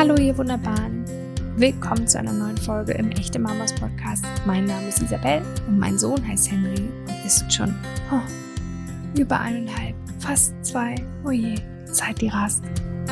Hallo ihr Wunderbaren, willkommen zu einer neuen Folge im Echte Mamas Podcast. Mein Name ist Isabel und mein Sohn heißt Henry und ist schon über 1,5, fast 2, oh je, Zeit die rast.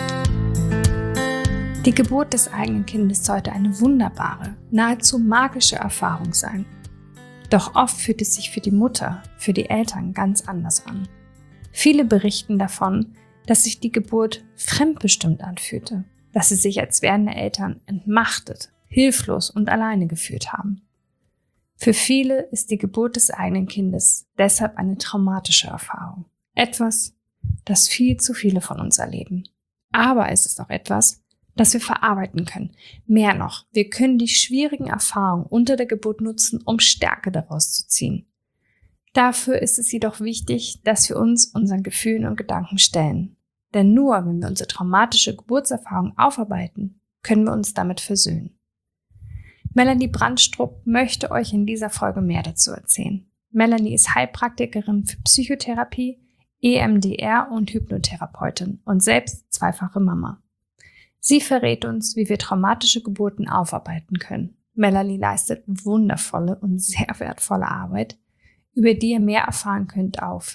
Die Geburt des eigenen Kindes sollte eine wunderbare, nahezu magische Erfahrung sein. Doch oft fühlt es sich für die Mutter, für die Eltern ganz anders an. Viele berichten davon, dass sich die Geburt fremdbestimmt anfühlte, dass sie sich als werdende Eltern entmachtet, hilflos und alleine gefühlt haben. Für viele ist die Geburt des eigenen Kindes deshalb eine traumatische Erfahrung. Etwas, das viel zu viele von uns erleben. Aber es ist auch etwas, das wir verarbeiten können. Mehr noch, wir können die schwierigen Erfahrungen unter der Geburt nutzen, um Stärke daraus zu ziehen. Dafür ist es jedoch wichtig, dass wir uns unseren Gefühlen und Gedanken stellen. Denn nur wenn wir unsere traumatische Geburtserfahrung aufarbeiten, können wir uns damit versöhnen. Melanie Brandstrup möchte euch in dieser Folge mehr dazu erzählen. Melanie ist Heilpraktikerin für Psychotherapie, EMDR und Hypnotherapeutin und selbst zweifache Mama. Sie verrät uns, wie wir traumatische Geburten aufarbeiten können. Melanie leistet wundervolle und sehr wertvolle Arbeit, über die ihr mehr erfahren könnt auf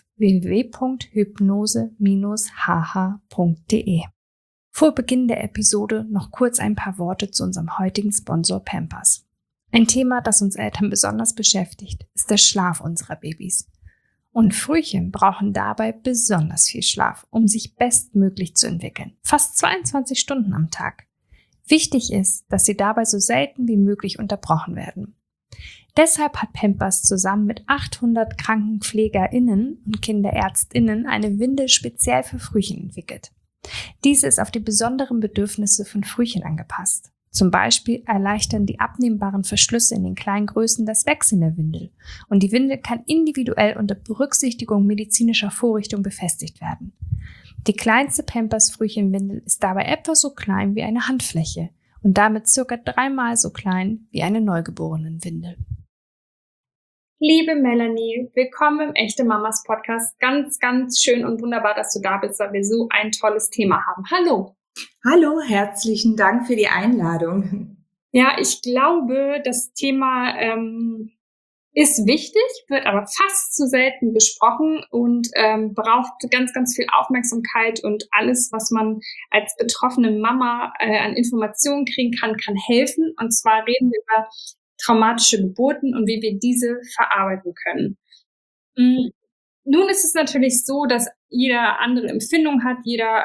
www.hypnose-hh.de. Vor Beginn der Episode noch kurz ein paar Worte zu unserem heutigen Sponsor Pampers. Ein Thema, das uns Eltern besonders beschäftigt, ist der Schlaf unserer Babys. Und Frühchen brauchen dabei besonders viel Schlaf, um sich bestmöglich zu entwickeln. Fast 22 Stunden am Tag. Wichtig ist, dass sie dabei so selten wie möglich unterbrochen werden. Deshalb hat Pampers zusammen mit 800 KrankenpflegerInnen und KinderärztInnen eine Windel speziell für Frühchen entwickelt. Diese ist auf die besonderen Bedürfnisse von Frühchen angepasst. Zum Beispiel erleichtern die abnehmbaren Verschlüsse in den kleinen Größen das Wechseln der Windel und die Windel kann individuell unter Berücksichtigung medizinischer Vorrichtungen befestigt werden. Die kleinste Pampers-Frühchenwindel ist dabei etwa so klein wie eine Handfläche und damit circa 3-mal so klein wie eine Neugeborenenwindel. Liebe Melanie, willkommen im Echte Mamas Podcast. Ganz, ganz schön und wunderbar, dass du da bist, weil wir so ein tolles Thema haben. Hallo! Hallo, herzlichen Dank für die Einladung. Ja, ich glaube, das Thema ist wichtig, wird aber fast zu selten besprochen und braucht ganz, ganz viel Aufmerksamkeit und alles, was man als betroffene Mama an Informationen kriegen kann, kann helfen. Und zwar reden wir über traumatische Geburten und wie wir diese verarbeiten können. Nun ist es natürlich so, dass jeder andere Empfindung hat, jeder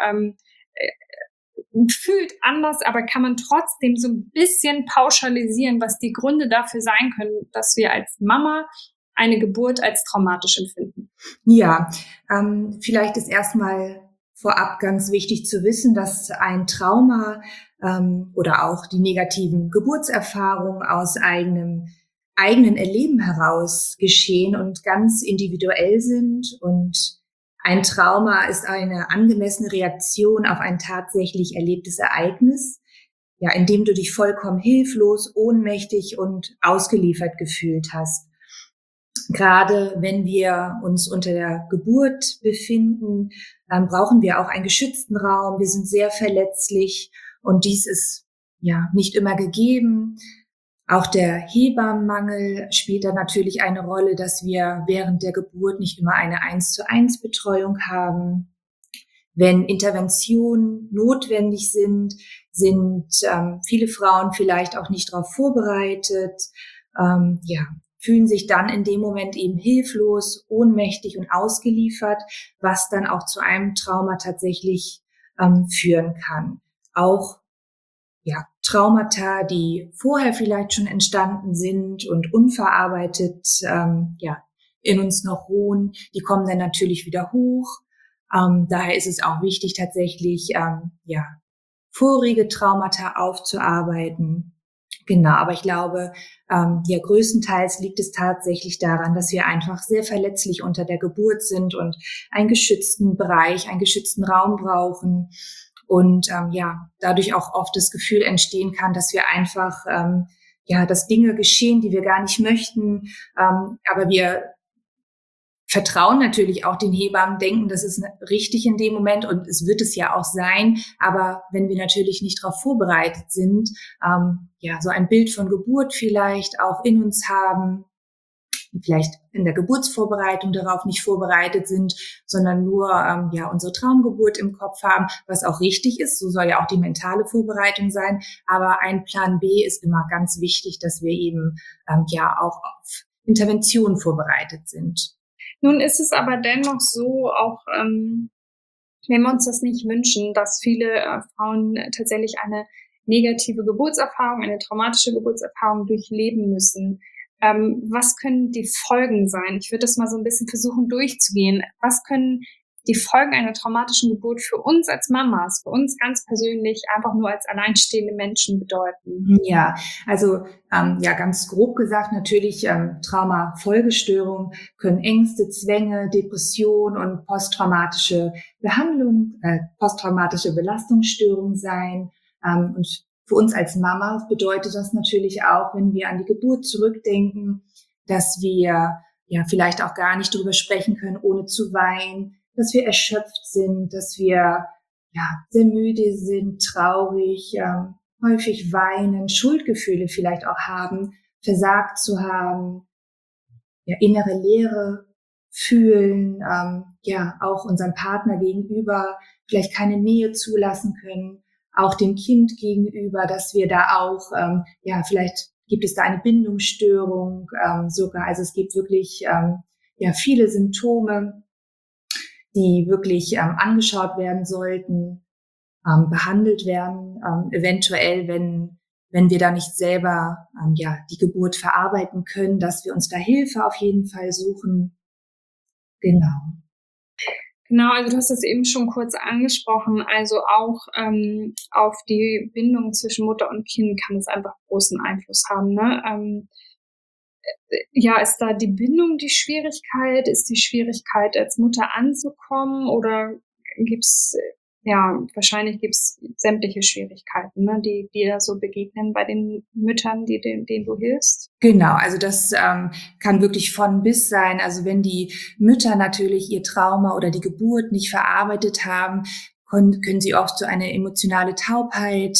fühlt anders, aber kann man trotzdem so ein bisschen pauschalisieren, was die Gründe dafür sein können, dass wir als Mama eine Geburt als traumatisch empfinden? Ja, vielleicht ist erstmal vorab ganz wichtig zu wissen, dass ein Trauma oder auch die negativen Geburtserfahrungen aus eigenen Erleben heraus geschehen und ganz individuell sind. Und ein Trauma ist eine angemessene Reaktion auf ein tatsächlich erlebtes Ereignis, ja, in dem du dich vollkommen hilflos, ohnmächtig und ausgeliefert gefühlt hast. Gerade wenn wir uns unter der Geburt befinden, brauchen wir auch einen geschützten Raum. Wir sind sehr verletzlich und dies ist ja nicht immer gegeben. Auch der Hebammenmangel spielt da natürlich eine Rolle, dass wir während der Geburt nicht immer eine 1:1 Betreuung haben. Wenn Interventionen notwendig sind, viele Frauen vielleicht auch nicht darauf vorbereitet, fühlen sich dann in dem Moment eben hilflos, ohnmächtig und ausgeliefert, was dann auch zu einem Trauma tatsächlich führen kann. Auch Traumata, die vorher vielleicht schon entstanden sind und unverarbeitet in uns noch ruhen, die kommen dann natürlich wieder hoch. Daher ist es auch wichtig, tatsächlich vorige Traumata aufzuarbeiten. Genau, aber ich glaube, größtenteils liegt es tatsächlich daran, dass wir einfach sehr verletzlich unter der Geburt sind und einen geschützten Bereich, einen geschützten Raum brauchen. Und dadurch auch oft das Gefühl entstehen kann, dass wir einfach, dass Dinge geschehen, die wir gar nicht möchten, aber wir vertrauen natürlich auch den Hebammen, denken, das ist richtig in dem Moment und es wird es ja auch sein. Aber wenn wir natürlich nicht darauf vorbereitet sind, so ein Bild von Geburt vielleicht auch in uns haben, vielleicht in der Geburtsvorbereitung darauf nicht vorbereitet sind, sondern nur unsere Traumgeburt im Kopf haben, was auch richtig ist. So soll ja auch die mentale Vorbereitung sein. Aber ein Plan B ist immer ganz wichtig, dass wir eben auch auf Intervention vorbereitet sind. Nun ist es aber dennoch so, auch wenn wir uns das nicht wünschen, dass viele Frauen tatsächlich eine negative Geburtserfahrung, eine traumatische Geburtserfahrung durchleben müssen. Was können die Folgen sein? Ich würde das mal so ein bisschen versuchen durchzugehen. Was können die Folgen einer traumatischen Geburt für uns als Mamas, für uns ganz persönlich, einfach nur als alleinstehende Menschen bedeuten? Ja, also ganz grob gesagt natürlich Trauma-Folgestörungen können Ängste, Zwänge, Depression und posttraumatische Belastungsstörungen sein. Und für uns als Mama bedeutet das natürlich auch, wenn wir an die Geburt zurückdenken, dass wir vielleicht auch gar nicht darüber sprechen können, ohne zu weinen, dass wir erschöpft sind, dass wir sehr müde sind, traurig, häufig weinen, Schuldgefühle vielleicht auch haben, versagt zu haben, innere Leere fühlen, auch unserem Partner gegenüber vielleicht keine Nähe zulassen können, auch dem Kind gegenüber, dass wir da auch, vielleicht gibt es da eine Bindungsstörung sogar. Also es gibt wirklich viele Symptome, die wirklich angeschaut werden sollten, behandelt werden, eventuell, wenn wir da nicht selber die Geburt verarbeiten können, dass wir uns da Hilfe auf jeden Fall suchen. Genau. Genau, also du hast es eben schon kurz angesprochen, also auch auf die Bindung zwischen Mutter und Kind kann es einfach großen Einfluss haben, ne? Ist da die Bindung die Schwierigkeit? Ist die Schwierigkeit, als Mutter anzukommen? Oder wahrscheinlich gibt's sämtliche Schwierigkeiten, ne, die da so begegnen bei den Müttern, denen du hilfst? Genau, also das kann wirklich von bis sein. Also wenn die Mütter natürlich ihr Trauma oder die Geburt nicht verarbeitet haben, können sie oft so eine emotionale Taubheit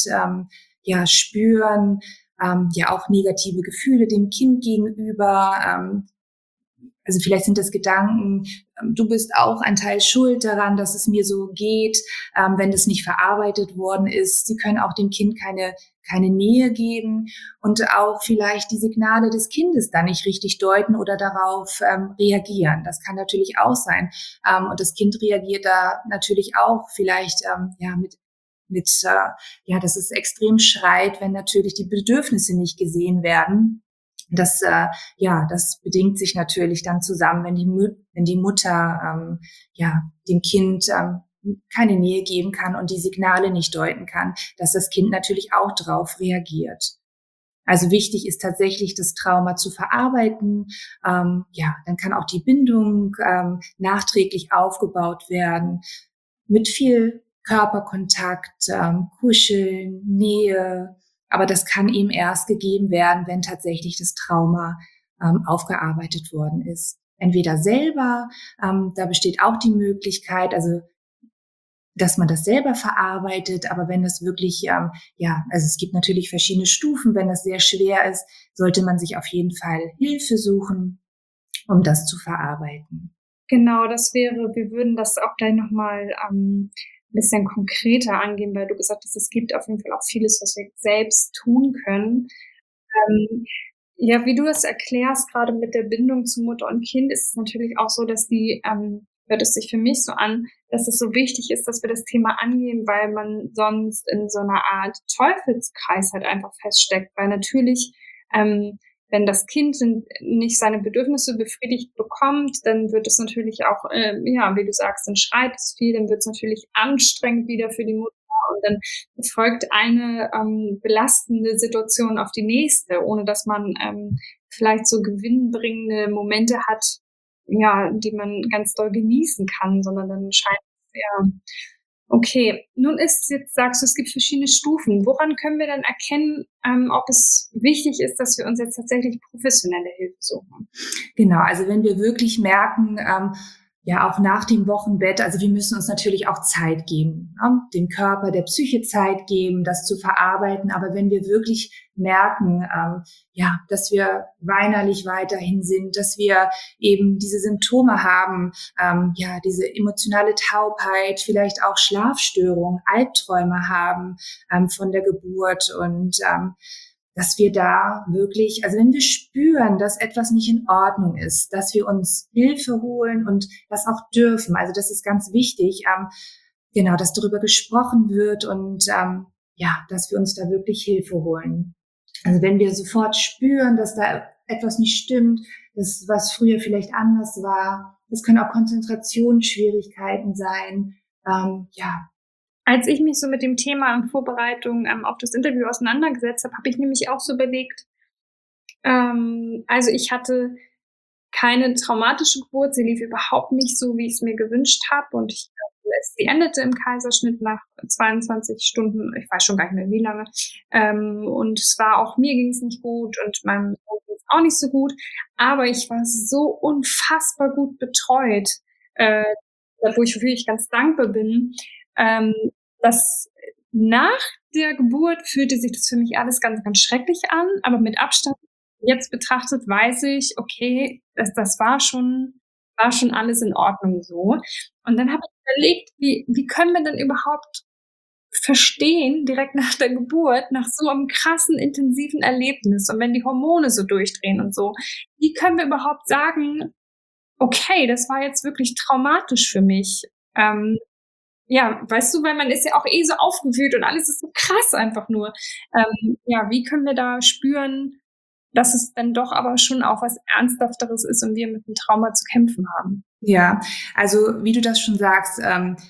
spüren, auch negative Gefühle dem Kind gegenüber. Also vielleicht sind das Gedanken, du bist auch ein Teil schuld daran, dass es mir so geht, wenn das nicht verarbeitet worden ist. Sie können auch dem Kind keine Nähe geben und auch vielleicht die Signale des Kindes dann nicht richtig deuten oder darauf reagieren. Das kann natürlich auch sein. Und das Kind reagiert da natürlich auch vielleicht dass es extrem schreit, wenn natürlich die Bedürfnisse nicht gesehen werden. Das bedingt sich natürlich dann zusammen, wenn die Mutter dem Kind keine Nähe geben kann und die Signale nicht deuten kann, dass das Kind natürlich auch darauf reagiert. Also wichtig ist tatsächlich, das Trauma zu verarbeiten. Dann kann auch die Bindung nachträglich aufgebaut werden mit viel Körperkontakt, Kuscheln, Nähe. Aber das kann eben erst gegeben werden, wenn tatsächlich das Trauma aufgearbeitet worden ist. Entweder selber, da besteht auch die Möglichkeit, also dass man das selber verarbeitet, aber wenn das wirklich, also es gibt natürlich verschiedene Stufen, wenn das sehr schwer ist, sollte man sich auf jeden Fall Hilfe suchen, um das zu verarbeiten. Genau, wir würden das auch gleich nochmal ein bisschen konkreter angehen, weil du gesagt hast, es gibt auf jeden Fall auch vieles, was wir selbst tun können. Wie du das erklärst, gerade mit der Bindung zu Mutter und Kind, ist es natürlich auch so, dass hört es sich für mich so an, dass es so wichtig ist, dass wir das Thema angehen, weil man sonst in so einer Art Teufelskreis halt einfach feststeckt, weil natürlich wenn das Kind nicht seine Bedürfnisse befriedigt bekommt, dann wird es natürlich auch, wie du sagst, dann schreit es viel, dann wird es natürlich anstrengend wieder für die Mutter und dann folgt eine belastende Situation auf die nächste, ohne dass man vielleicht so gewinnbringende Momente hat, die man ganz doll genießen kann, sondern dann scheint es Okay, nun ist jetzt, sagst du, es gibt verschiedene Stufen. Woran können wir dann erkennen, ob es wichtig ist, dass wir uns jetzt tatsächlich professionelle Hilfe suchen? Genau, also wenn wir wirklich merken, ja auch nach dem Wochenbett, also wir müssen uns natürlich auch Zeit geben, ne? Dem Körper, der Psyche Zeit geben, das zu verarbeiten. Aber wenn wir wirklich merken, ja, dass wir weinerlich weiterhin sind, dass wir eben diese Symptome haben, ja, diese emotionale Taubheit, vielleicht auch Schlafstörungen, Albträume haben von der Geburt und dass wir da wirklich, also wenn wir spüren, dass etwas nicht in Ordnung ist, dass wir uns Hilfe holen und das auch dürfen. Also das ist ganz wichtig, genau, dass darüber gesprochen wird und ja, dass wir uns da wirklich Hilfe holen. Also wenn wir sofort spüren, dass da etwas nicht stimmt, das, was früher vielleicht anders war, das können auch Konzentrationsschwierigkeiten sein, ja. Als ich mich so mit dem Thema in Vorbereitung auf das Interview auseinandergesetzt habe, habe ich nämlich auch so überlegt, also ich hatte keine traumatische Geburt, sie lief überhaupt nicht so, wie ich es mir gewünscht habe und sie endete im Kaiserschnitt nach 22 Stunden, ich weiß schon gar nicht mehr wie lange, und es war auch, mir ging es nicht gut und meinem Sohn ging es auch nicht so gut, aber ich war so unfassbar gut betreut, wofür ich ganz dankbar bin, dass nach der Geburt fühlte sich das für mich alles ganz, ganz schrecklich an, aber mit Abstand jetzt betrachtet weiß ich, okay, das war schon alles in Ordnung so. Und dann habe ich überlegt, wie können wir denn überhaupt verstehen, direkt nach der Geburt, nach so einem krassen, intensiven Erlebnis und wenn die Hormone so durchdrehen und so, wie können wir überhaupt sagen, okay, das war jetzt wirklich traumatisch für mich? Ja, weißt du, weil man ist ja auch so aufgewühlt und alles ist so krass einfach nur. Ja, wie können wir da spüren, dass es dann doch aber schon auch was Ernsthafteres ist und wir mit dem Trauma zu kämpfen haben? Ja, also wie du das schon sagst,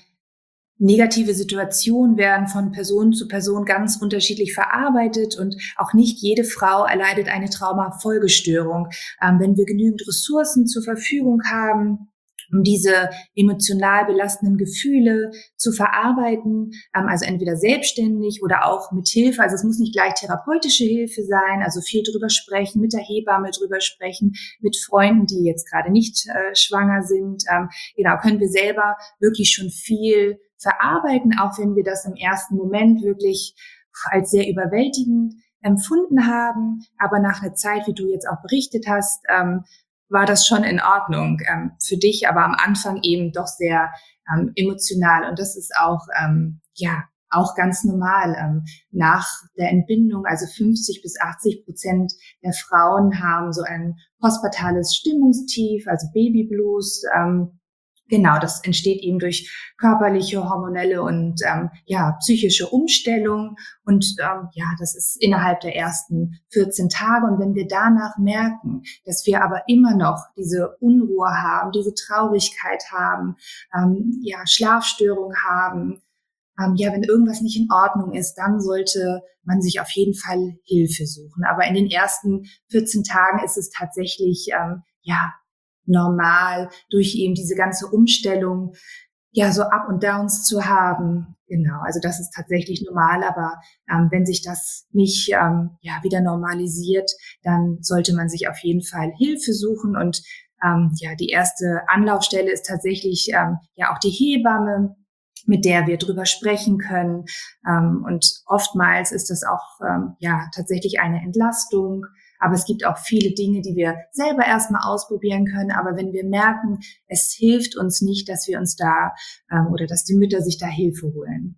negative Situationen werden von Person zu Person ganz unterschiedlich verarbeitet und auch nicht jede Frau erleidet eine Traumafolgestörung. Wenn wir genügend Ressourcen zur Verfügung haben, um diese emotional belastenden Gefühle zu verarbeiten, also entweder selbstständig oder auch mit Hilfe. Also es muss nicht gleich therapeutische Hilfe sein, also viel drüber sprechen, mit der Hebamme drüber sprechen, mit Freunden, die jetzt gerade nicht schwanger sind. Genau, können wir selber wirklich schon viel verarbeiten, auch wenn wir das im ersten Moment wirklich als sehr überwältigend empfunden haben. Aber nach einer Zeit, wie du jetzt auch berichtet hast, war das schon in Ordnung für dich, aber am Anfang eben doch sehr emotional. Und das ist auch, ja, auch ganz normal. Nach der Entbindung, also 50-80% der Frauen haben so ein postpartales Stimmungstief, also Babyblues. Genau, das entsteht eben durch körperliche, hormonelle und ja, psychische Umstellung. Und ja, das ist innerhalb der ersten 14 Tage. Und wenn wir danach merken, dass wir aber immer noch diese Unruhe haben, diese Traurigkeit haben, ja, Schlafstörung haben, ja, wenn irgendwas nicht in Ordnung ist, dann sollte man sich auf jeden Fall Hilfe suchen. Aber in den ersten 14 Tagen ist es tatsächlich, ja, normal, durch eben diese ganze Umstellung, ja, so Up und Downs zu haben. Genau, also das ist tatsächlich normal, aber wenn sich das nicht ja, wieder normalisiert, dann sollte man sich auf jeden Fall Hilfe suchen und ja, die erste Anlaufstelle ist tatsächlich ja auch die Hebamme, mit der wir drüber sprechen können. Und oftmals ist das auch ja tatsächlich eine Entlastung. Aber es gibt auch viele Dinge, die wir selber erstmal ausprobieren können. Aber wenn wir merken, es hilft uns nicht, dass wir uns da oder dass die Mütter sich da Hilfe holen.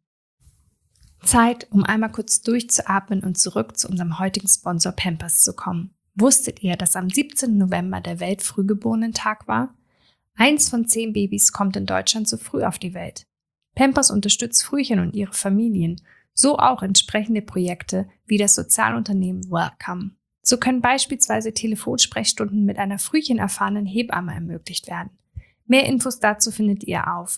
Zeit, um einmal kurz durchzuatmen und zurück zu unserem heutigen Sponsor Pampers zu kommen. Wusstet ihr, dass am 17. November der Weltfrühgeborenen-Tag war? 1 von 10 Babys kommt in Deutschland zu früh auf die Welt. Pampers unterstützt Frühchen und ihre Familien, so auch entsprechende Projekte wie das Sozialunternehmen Welcome. So können beispielsweise Telefonsprechstunden mit einer frühchenerfahrenen Hebamme ermöglicht werden. Mehr Infos dazu findet ihr auf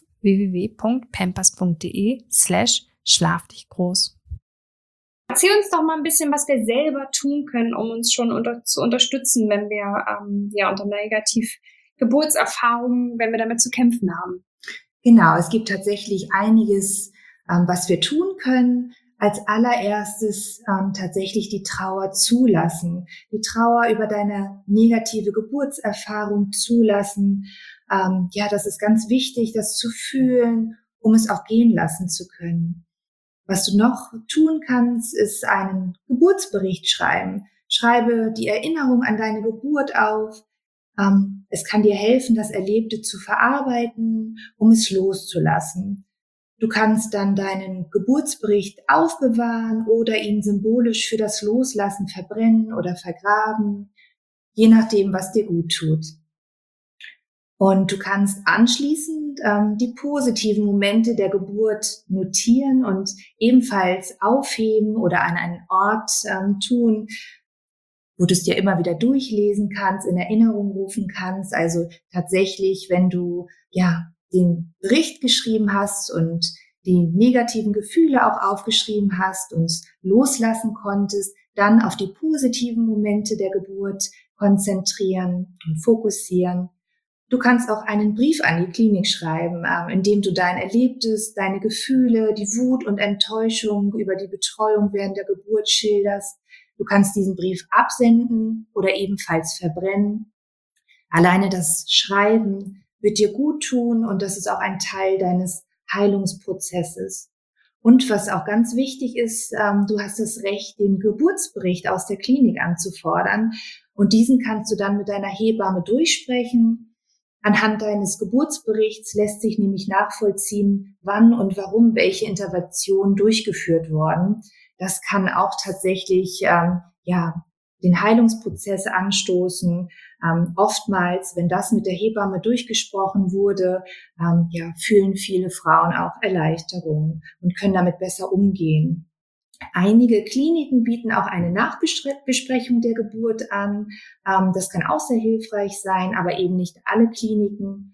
www.pampers.de/schlafdichgroß. Erzähl uns doch mal ein bisschen, was wir selber tun können, um uns schon zu unterstützen, wenn wir ja unter Negativ-Geburtserfahrungen, wenn wir damit zu kämpfen haben. Genau, es gibt tatsächlich einiges Was wir tun können, als allererstes tatsächlich die Trauer zulassen, die Trauer über deine negative Geburtserfahrung zulassen. Das ist ganz wichtig, das zu fühlen, um es auch gehen lassen zu können. Was du noch tun kannst, ist einen Geburtsbericht schreiben. Schreibe die Erinnerung an deine Geburt auf. Es kann dir helfen, das Erlebte zu verarbeiten, um es loszulassen. Du kannst dann deinen Geburtsbericht aufbewahren oder ihn symbolisch für das Loslassen verbrennen oder vergraben, je nachdem, was dir gut tut. Und du kannst anschließend die positiven Momente der Geburt notieren und ebenfalls aufheben oder an einen Ort tun, wo du es dir immer wieder durchlesen kannst, in Erinnerung rufen kannst. Also tatsächlich, wenn du den Bericht geschrieben hast und die negativen Gefühle auch aufgeschrieben hast und loslassen konntest, dann auf die positiven Momente der Geburt konzentrieren und fokussieren. Du kannst auch einen Brief an die Klinik schreiben, in dem du dein Erlebtes, deine Gefühle, die Wut und Enttäuschung über die Betreuung während der Geburt schilderst. Du kannst diesen Brief absenden oder ebenfalls verbrennen. Alleine das Schreiben wird dir gut tun und das ist auch ein Teil deines Heilungsprozesses. Und was auch ganz wichtig ist, du hast das Recht, den Geburtsbericht aus der Klinik anzufordern und diesen kannst du dann mit deiner Hebamme durchsprechen. Anhand deines Geburtsberichts lässt sich nämlich nachvollziehen, wann und warum welche Interventionen durchgeführt wurden. Das kann auch tatsächlich den Heilungsprozess anstoßen. Oftmals, wenn das mit der Hebamme durchgesprochen wurde, fühlen viele Frauen auch Erleichterung und können damit besser umgehen. Einige Kliniken bieten auch eine Nachbesprechung der Geburt an. Das kann auch sehr hilfreich sein, aber eben nicht alle Kliniken.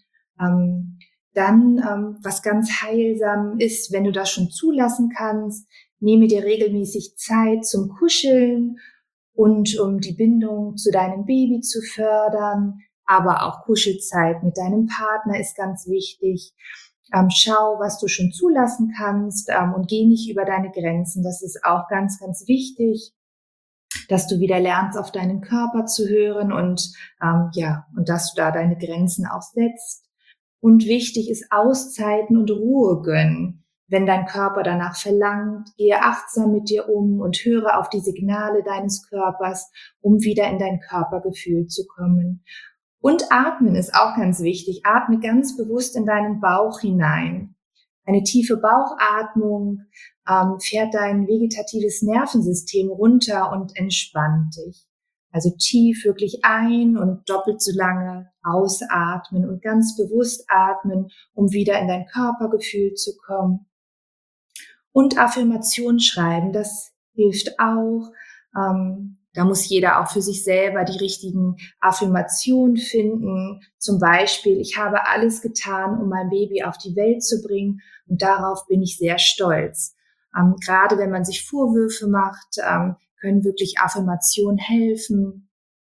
Was ganz heilsam ist, wenn du das schon zulassen kannst, nehme dir regelmäßig Zeit zum Kuscheln und um die Bindung zu deinem Baby zu fördern. Aber auch Kuschelzeit mit deinem Partner ist ganz wichtig. Schau, was du schon zulassen kannst und geh nicht über deine Grenzen. Das ist auch ganz, ganz wichtig, dass du wieder lernst, auf deinen Körper zu hören und dass du da deine Grenzen auch setzt. Und wichtig ist Auszeiten und Ruhe gönnen. Wenn dein Körper danach verlangt, gehe achtsam mit dir um und höre auf die Signale deines Körpers, um wieder in dein Körpergefühl zu kommen. Und atmen ist auch ganz wichtig. Atme ganz bewusst in deinen Bauch hinein. Eine tiefe Bauchatmung fährt dein vegetatives Nervensystem runter und entspannt dich. Also tief wirklich ein und doppelt so lange ausatmen und ganz bewusst atmen, um wieder in dein Körpergefühl zu kommen. Und Affirmation schreiben, das hilft auch. Da muss jeder auch für sich selber die richtigen Affirmationen finden. Zum Beispiel, ich habe alles getan, um mein Baby auf die Welt zu bringen und darauf bin ich sehr stolz. Gerade wenn man sich Vorwürfe macht, können wirklich Affirmationen helfen,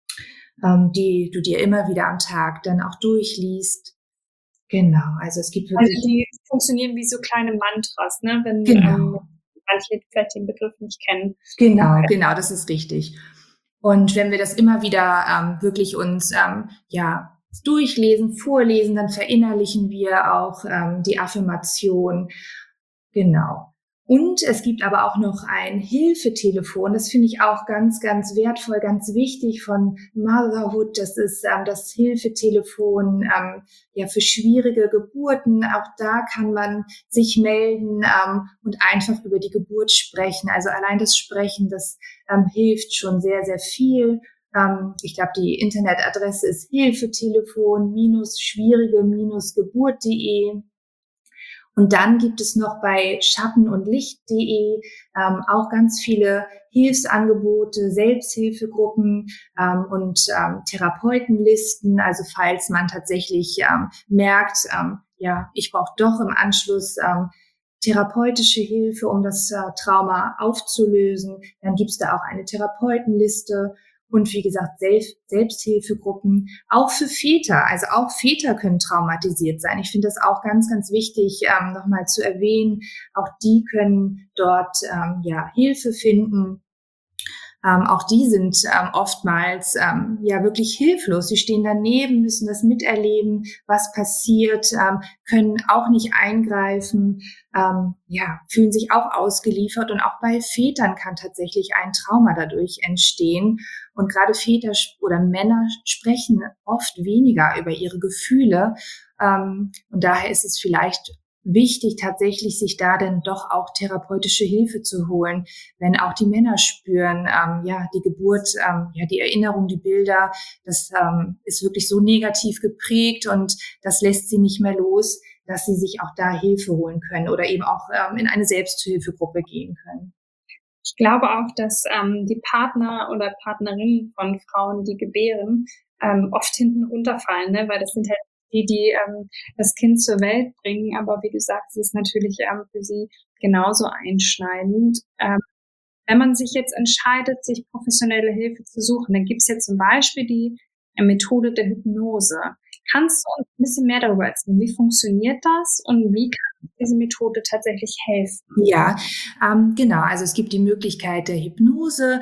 die du dir immer wieder am Tag dann auch durchliest. Genau, also es gibt wirklich... Also die funktionieren wie so kleine Mantras, ne? Wenn Genau. manche vielleicht den Begriff nicht kennen. Genau, das ist richtig. Und wenn wir das immer wieder wirklich uns durchlesen, vorlesen, dann verinnerlichen wir auch die Affirmation. Genau. Und es gibt aber auch noch ein Hilfetelefon. Das finde ich auch ganz, ganz wertvoll, ganz wichtig von Motherhood. Das ist das Hilfetelefon für schwierige Geburten. Auch da kann man sich melden und einfach über die Geburt sprechen. Also allein das Sprechen, das hilft schon sehr, sehr viel. Ich glaube, die Internetadresse ist hilfetelefon-schwierige-geburt.de. Und dann gibt es noch bei schattenundlicht.de auch ganz viele Hilfsangebote, Selbsthilfegruppen und Therapeutenlisten. Also falls man tatsächlich merkt, ich brauche doch im Anschluss therapeutische Hilfe, um das Trauma aufzulösen, dann gibt es da auch eine Therapeutenliste. Und wie gesagt, Selbsthilfegruppen, auch für Väter. Also auch Väter können traumatisiert sein. Ich finde das auch ganz, ganz wichtig, nochmal zu erwähnen. Auch die können dort Hilfe finden. Auch die sind oftmals wirklich hilflos. Sie stehen daneben, müssen das miterleben, was passiert, können auch nicht eingreifen, fühlen sich auch ausgeliefert. Und auch bei Vätern kann tatsächlich ein Trauma dadurch entstehen. Und gerade Väter oder Männer sprechen oft weniger über ihre Gefühle. Und daher ist es vielleicht wichtig, tatsächlich sich da dann doch auch therapeutische Hilfe zu holen, wenn auch die Männer spüren, die Geburt, die Erinnerung, die Bilder, das ist wirklich so negativ geprägt und das lässt sie nicht mehr los, dass sie sich auch da Hilfe holen können oder eben auch in eine Selbsthilfegruppe gehen können. Ich glaube auch, dass die Partner oder Partnerinnen von Frauen, die gebären, oft hinten runterfallen, ne? Weil das sind halt die das Kind zur Welt bringen. Aber wie du sagst, ist es natürlich für sie genauso einschneidend. Wenn man sich jetzt entscheidet, sich professionelle Hilfe zu suchen, dann gibt es ja zum Beispiel die Methode der Hypnose. Kannst du uns ein bisschen mehr darüber erzählen? Wie funktioniert das und wie kann diese Methode tatsächlich helfen? Ja, genau. Also es gibt die Möglichkeit der Hypnose.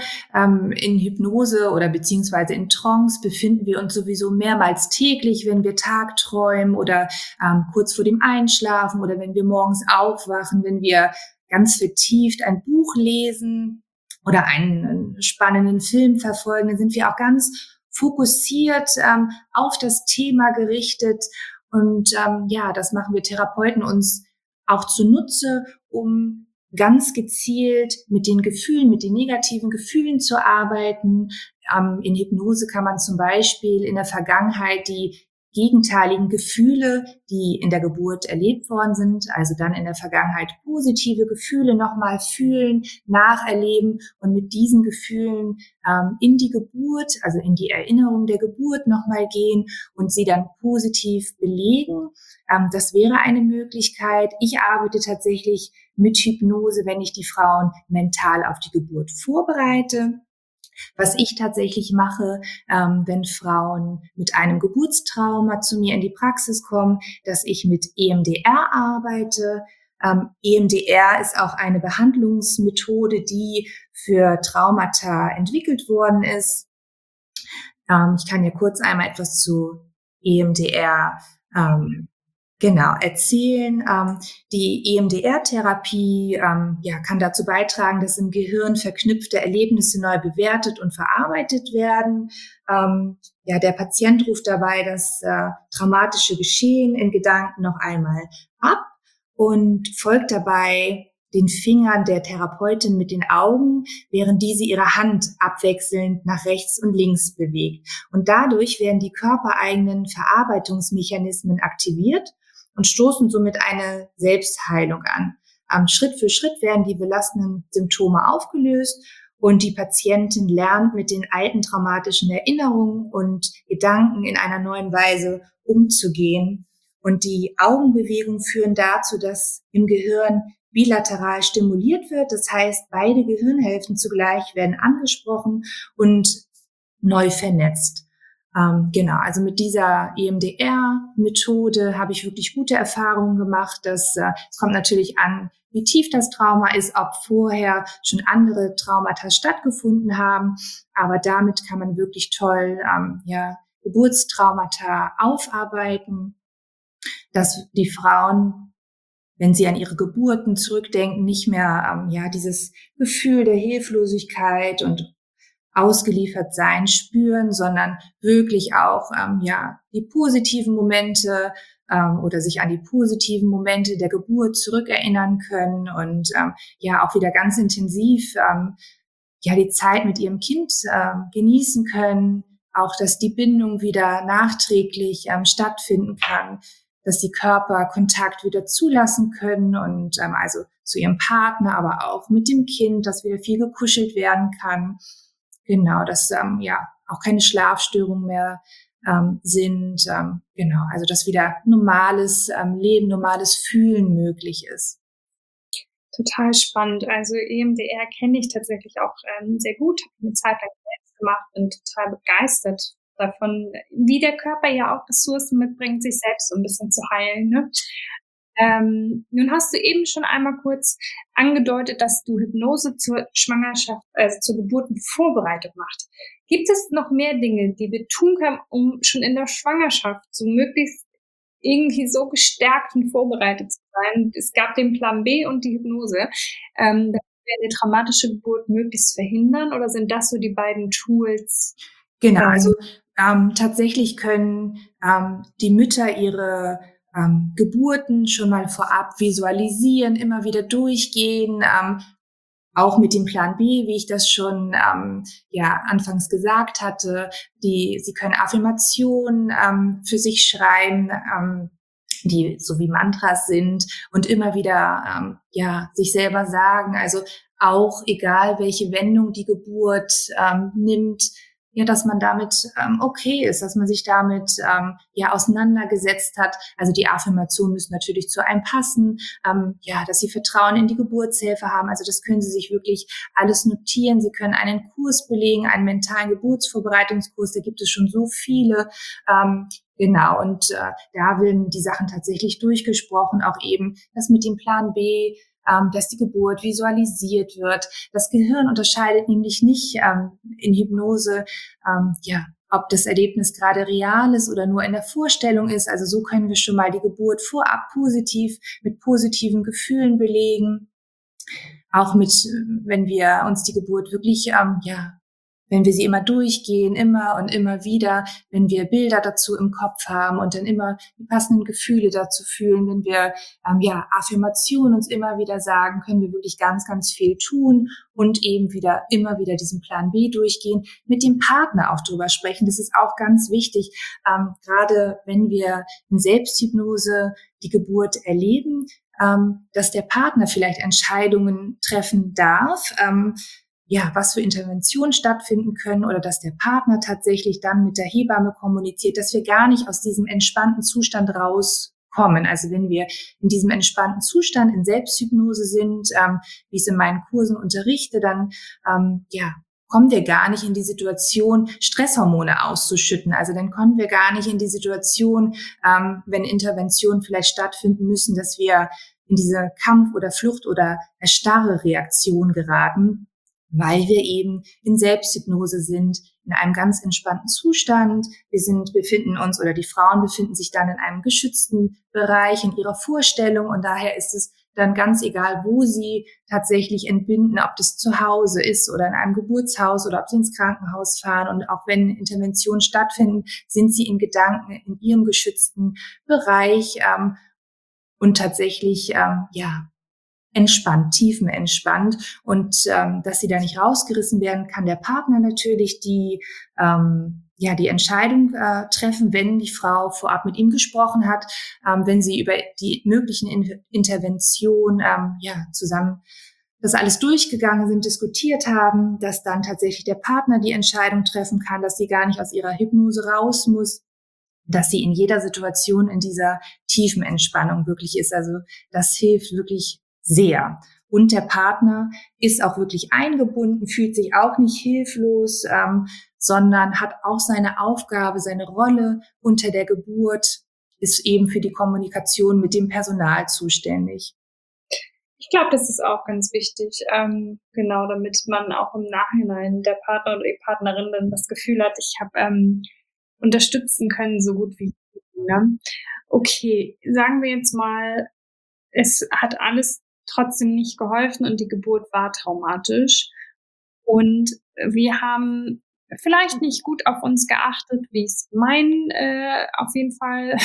In Hypnose oder beziehungsweise in Trance befinden wir uns sowieso mehrmals täglich, wenn wir tagträumen oder kurz vor dem Einschlafen oder wenn wir morgens aufwachen, wenn wir ganz vertieft ein Buch lesen oder einen spannenden Film verfolgen, dann sind wir auch ganz fokussiert auf das Thema gerichtet. Und das machen wir Therapeuten uns auch zunutze, um ganz gezielt mit den Gefühlen, mit den negativen Gefühlen zu arbeiten. In Hypnose kann man zum Beispiel in der Vergangenheit die gegenteiligen Gefühle, die in der Geburt erlebt worden sind, also dann in der Vergangenheit positive Gefühle nochmal fühlen, nacherleben und mit diesen Gefühlen in die Geburt, also in die Erinnerung der Geburt nochmal gehen und sie dann positiv belegen. Das wäre eine Möglichkeit. Ich arbeite tatsächlich mit Hypnose, wenn ich die Frauen mental auf die Geburt vorbereite. Was ich tatsächlich mache, wenn Frauen mit einem Geburtstrauma zu mir in die Praxis kommen, dass ich mit EMDR arbeite. EMDR ist auch eine Behandlungsmethode, die für Traumata entwickelt worden ist. Ich kann ja kurz einmal etwas zu EMDR erzählen. Die EMDR-Therapie kann dazu beitragen, dass im Gehirn verknüpfte Erlebnisse neu bewertet und verarbeitet werden. Der Patient ruft dabei das traumatische Geschehen in Gedanken noch einmal ab und folgt dabei den Fingern der Therapeutin mit den Augen, während diese ihre Hand abwechselnd nach rechts und links bewegt. Und dadurch werden die körpereigenen Verarbeitungsmechanismen aktiviert und stoßen somit eine Selbstheilung an. Schritt für Schritt werden die belastenden Symptome aufgelöst und die Patientin lernt, mit den alten traumatischen Erinnerungen und Gedanken in einer neuen Weise umzugehen. Und die Augenbewegungen führen dazu, dass im Gehirn bilateral stimuliert wird. Das heißt, beide Gehirnhälften zugleich werden angesprochen und neu vernetzt. Also mit dieser EMDR-Methode habe ich wirklich gute Erfahrungen gemacht. Es kommt natürlich an, wie tief das Trauma ist, ob vorher schon andere Traumata stattgefunden haben. Aber damit kann man wirklich toll Geburtstraumata aufarbeiten, dass die Frauen, wenn sie an ihre Geburten zurückdenken, nicht mehr dieses Gefühl der Hilflosigkeit und ausgeliefert sein spüren, sondern wirklich auch die positiven Momente oder sich an die positiven Momente der Geburt zurückerinnern können und auch wieder ganz intensiv die Zeit mit ihrem Kind genießen können, auch dass die Bindung wieder nachträglich stattfinden kann, dass die Körper Kontakt wieder zulassen können und also zu ihrem Partner, aber auch mit dem Kind, dass wieder viel gekuschelt werden kann. Genau, dass auch keine Schlafstörungen mehr sind. Also dass wieder normales Leben, normales Fühlen möglich ist. Total spannend. Also EMDR kenne ich tatsächlich auch sehr gut, habe eine Zeit lang gemacht, bin total begeistert davon, wie der Körper ja auch Ressourcen mitbringt, sich selbst so ein bisschen zu heilen, ne? Nun hast du eben schon einmal kurz angedeutet, dass du Hypnose zur Schwangerschaft, zur Geburtenvorbereitung machst. Gibt es noch mehr Dinge, die wir tun können, um schon in der Schwangerschaft so möglichst irgendwie so gestärkt und vorbereitet zu sein? Es gab den Plan B und die Hypnose. Damit wir eine traumatische Geburt möglichst verhindern, oder sind das so die beiden Tools? Genau, also tatsächlich können die Mütter ihre Geburten schon mal vorab visualisieren, immer wieder durchgehen, auch mit dem Plan B, wie ich das schon anfangs gesagt hatte. Sie können Affirmationen für sich schreiben, die so wie Mantras sind und immer wieder sich selber sagen. Also auch egal, welche Wendung die Geburt nimmt, ja, dass man damit okay ist, dass man sich damit auseinandergesetzt hat. Also die Affirmationen müssen natürlich zu einem passen, dass sie Vertrauen in die Geburtshilfe haben. Also das können Sie sich wirklich alles notieren. Sie können einen Kurs belegen, einen mentalen Geburtsvorbereitungskurs. Da gibt es schon so viele. Genau, und da werden die Sachen tatsächlich durchgesprochen, auch eben das mit dem Plan B, dass die Geburt visualisiert wird. Das Gehirn unterscheidet nämlich nicht in Hypnose, ob das Erlebnis gerade real ist oder nur in der Vorstellung ist. Also so können wir schon mal die Geburt vorab positiv mit positiven Gefühlen belegen. Auch wenn wir uns die Geburt wirklich wenn wir sie immer durchgehen, immer und immer wieder, wenn wir Bilder dazu im Kopf haben und dann immer die passenden Gefühle dazu fühlen, wenn wir Affirmationen uns immer wieder sagen, können wir wirklich ganz, ganz viel tun und eben immer wieder diesen Plan B durchgehen, mit dem Partner auch drüber sprechen. Das ist auch ganz wichtig, gerade wenn wir in Selbsthypnose die Geburt erleben, dass der Partner vielleicht Entscheidungen treffen darf, was für Interventionen stattfinden können, oder dass der Partner tatsächlich dann mit der Hebamme kommuniziert, dass wir gar nicht aus diesem entspannten Zustand rauskommen. Also wenn wir in diesem entspannten Zustand in Selbsthypnose sind, wie ich es in meinen Kursen unterrichte, dann kommen wir gar nicht in die Situation, Stresshormone auszuschütten. Also dann kommen wir gar nicht in die Situation, wenn Interventionen vielleicht stattfinden müssen, dass wir in diese Kampf- oder Flucht- oder Erstarre-Reaktion geraten, weil wir eben in Selbsthypnose sind, in einem ganz entspannten Zustand. Die Frauen befinden sich dann in einem geschützten Bereich in ihrer Vorstellung, und daher ist es dann ganz egal, wo sie tatsächlich entbinden, ob das zu Hause ist oder in einem Geburtshaus oder ob sie ins Krankenhaus fahren. Und auch wenn Interventionen stattfinden, sind sie in Gedanken in ihrem geschützten Bereich und tatsächlich entspannt, tiefenentspannt, und dass sie da nicht rausgerissen werden, kann der Partner natürlich die Entscheidung treffen, wenn die Frau vorab mit ihm gesprochen hat, wenn sie über die möglichen Interventionen zusammen das alles durchgegangen sind, diskutiert haben, dass dann tatsächlich der Partner die Entscheidung treffen kann, dass sie gar nicht aus ihrer Hypnose raus muss, dass sie in jeder Situation in dieser tiefen Entspannung wirklich ist. Also das hilft wirklich sehr. Und der Partner ist auch wirklich eingebunden, fühlt sich auch nicht hilflos, sondern hat auch seine Aufgabe, seine Rolle unter der Geburt, ist eben für die Kommunikation mit dem Personal zuständig. Ich glaube, das ist auch ganz wichtig, genau, damit man auch im Nachhinein, der Partner oder die Partnerin, dann das Gefühl hat, ich habe unterstützen können, so gut wie ich. Ne? Okay, sagen wir jetzt mal, es hat alles trotzdem nicht geholfen und die Geburt war traumatisch. Und wir haben vielleicht nicht gut auf uns geachtet, wie es auf jeden Fall,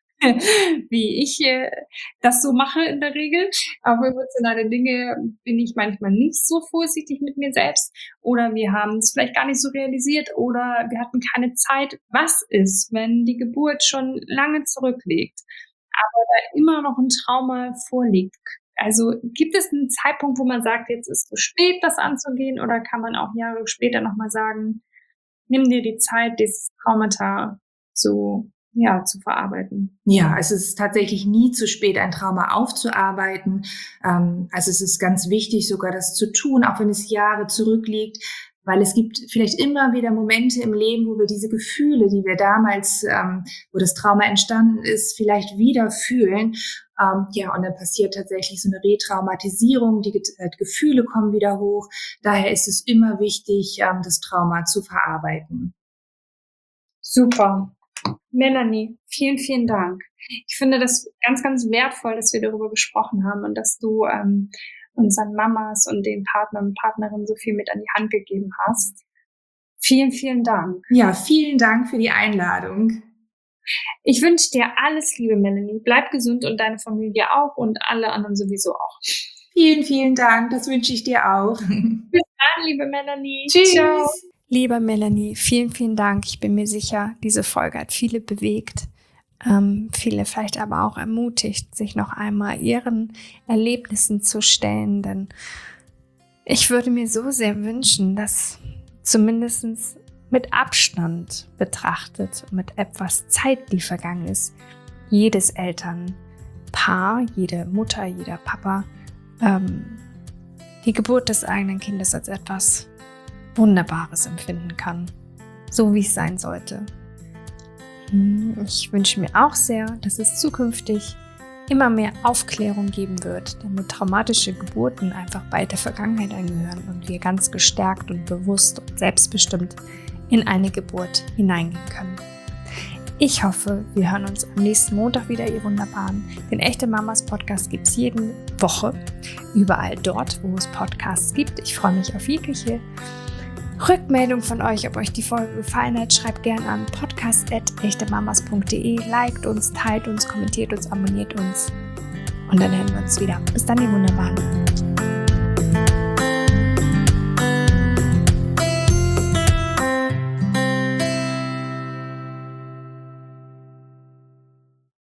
wie ich das so mache in der Regel. Auf emotionale Dinge bin ich manchmal nicht so vorsichtig mit mir selbst, oder wir haben es vielleicht gar nicht so realisiert, oder wir hatten keine Zeit. Was ist, wenn die Geburt schon lange zurückliegt, aber da immer noch ein Trauma vorliegt? Also gibt es einen Zeitpunkt, wo man sagt, jetzt ist es zu spät, das anzugehen, oder kann man auch Jahre später nochmal sagen, nimm dir die Zeit, dieses Traumata zu verarbeiten? Ja, es ist tatsächlich nie zu spät, ein Trauma aufzuarbeiten. Also es ist ganz wichtig, sogar das zu tun, auch wenn es Jahre zurückliegt, weil es gibt vielleicht immer wieder Momente im Leben, wo wir diese Gefühle, die wir damals, wo das Trauma entstanden ist, vielleicht wieder fühlen. Und dann passiert tatsächlich so eine Retraumatisierung, die Gefühle kommen wieder hoch. Daher ist es immer wichtig, das Trauma zu verarbeiten. Super. Melanie, vielen, vielen Dank. Ich finde das ganz, ganz wertvoll, dass wir darüber gesprochen haben und dass du unseren Mamas und den Partnern und Partnerinnen so viel mit an die Hand gegeben hast. Vielen, vielen Dank. Ja, vielen Dank für die Einladung. Ich wünsche dir alles Liebe, Melanie. Bleib gesund und deine Familie auch und alle anderen sowieso auch. Vielen, vielen Dank. Das wünsche ich dir auch. Bis dann, liebe Melanie. Tschüss. Ciao. Liebe Melanie, vielen, vielen Dank. Ich bin mir sicher, diese Folge hat viele bewegt, viele vielleicht aber auch ermutigt, sich noch einmal ihren Erlebnissen zu stellen. Denn ich würde mir so sehr wünschen, dass zumindest mit Abstand betrachtet, mit etwas Zeit, die vergangen ist, jedes Elternpaar, jede Mutter, jeder Papa, die Geburt des eigenen Kindes als etwas Wunderbares empfinden kann, so wie es sein sollte. Ich wünsche mir auch sehr, dass es zukünftig immer mehr Aufklärung geben wird, damit traumatische Geburten einfach bald der Vergangenheit angehören und wir ganz gestärkt und bewusst und selbstbestimmt in eine Geburt hineingehen können. Ich hoffe, wir hören uns am nächsten Montag wieder, ihr Wunderbaren. Den Echte Mamas Podcast gibt es jede Woche, überall dort, wo es Podcasts gibt. Ich freue mich auf jegliche Rückmeldung von euch, ob euch die Folge gefallen hat. Schreibt gerne an podcast@echtemamas.de, liked uns, teilt uns, kommentiert uns, abonniert uns und dann hören wir uns wieder. Bis dann, ihr Wunderbaren.